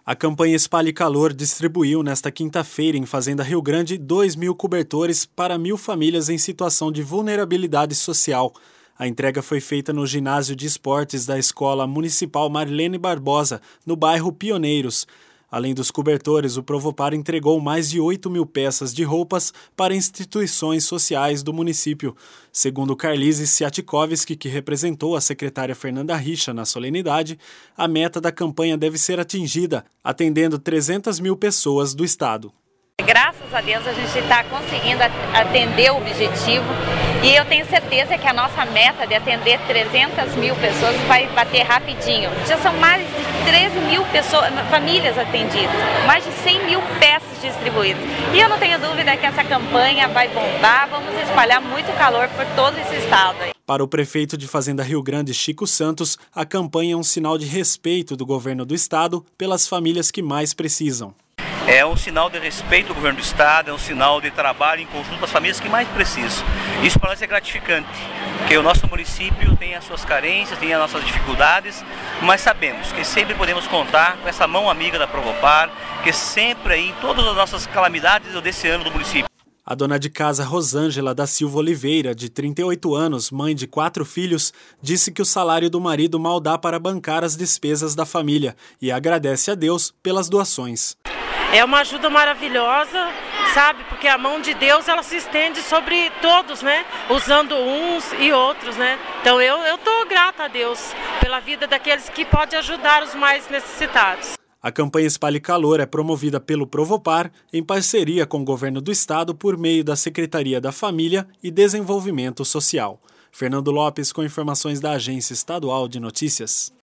A campanha Espalhe Calor distribuiu nesta quinta-feira em Fazenda Rio Grande 2.000 cobertores para 1.000 famílias em situação de vulnerabilidade social. A entrega foi feita no ginásio de esportes da Escola Municipal Marlene Barbosa, no bairro Pioneiros. Além dos cobertores, o Provopar entregou mais de 8.000 peças de roupas para instituições sociais do município. Segundo Carlise Siatkovski, que representou a secretária Fernanda Richa na solenidade, a meta da campanha deve ser atingida, atendendo 300.000 pessoas do estado. Graças a Deus a gente está conseguindo atender o objetivo e eu tenho certeza que a nossa meta de atender 300.000 pessoas vai bater rapidinho. Já são mais de 13.000 famílias atendidas, mais de 100.000 peças distribuídas. E eu não tenho dúvida que essa campanha vai bombar, vamos espalhar muito calor por todo esse estado. Para o prefeito de Fazenda Rio Grande, Chico Santos, a campanha é um sinal de respeito do governo do estado pelas famílias que mais precisam. É um sinal de respeito do governo do estado, é um sinal de trabalho em conjunto com as famílias que mais precisam. Isso para nós é gratificante, porque o nosso município tem as suas carências, tem as nossas dificuldades, mas sabemos que sempre podemos contar com essa mão amiga da Provopar, que sempre aí, em todas as nossas calamidades desse ano do município. A dona de casa Rosângela da Silva Oliveira, de 38 anos, mãe de 4 filhos, disse que o salário do marido mal dá para bancar as despesas da família e agradece a Deus pelas doações. É uma ajuda maravilhosa, sabe? Porque a mão de Deus, ela se estende sobre todos, né? Usando uns e outros, né? Então eu tô grata a Deus pela vida daqueles que podem ajudar os mais necessitados. A campanha Espalhe Calor é promovida pelo Provopar em parceria com o governo do estado por meio da Secretaria da Família e Desenvolvimento Social. Fernando Lopes com informações da Agência Estadual de Notícias.